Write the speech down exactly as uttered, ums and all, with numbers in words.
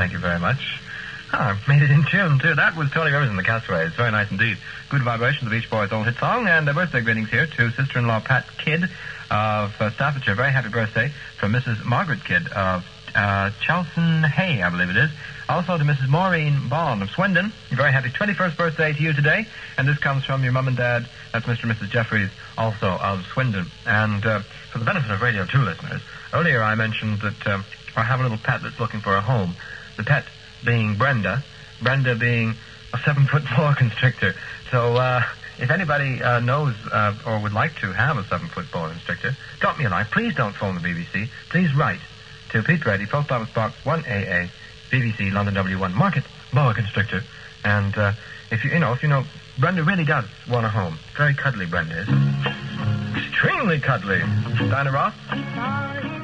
thank you very much. Oh, I made it in tune, too. That was Tony Rivers and the Castaways. Very nice indeed. Good Vibration, the Beach Boys' old hit song. And uh, birthday greetings here to sister-in-law Pat Kidd of uh, Staffordshire. Very happy birthday from Missus Margaret Kidd of uh, Chalson Hay, I believe it is. Also to Missus Maureen Bond of Swindon. Very happy twenty-first birthday to you today. And this comes from your mum and dad. That's Mister and Missus Jeffries, also of Swindon. And uh, for the benefit of Radio two listeners, earlier I mentioned that um, I have a little pet that's looking for a home. The pet being Brenda. Brenda being a seven-foot-four constrictor. So uh, if anybody uh, knows uh, or would like to have a seven-foot-four constrictor, drop me a line. Please don't phone the B B C. Please write to Pete Reddy, Post Office Box one A A, B B C, London W one, Market, Boa Constrictor. And uh, if you, you know, if you know, Brenda really does want a home. Very cuddly, Brenda is. Extremely cuddly. Diana Ross?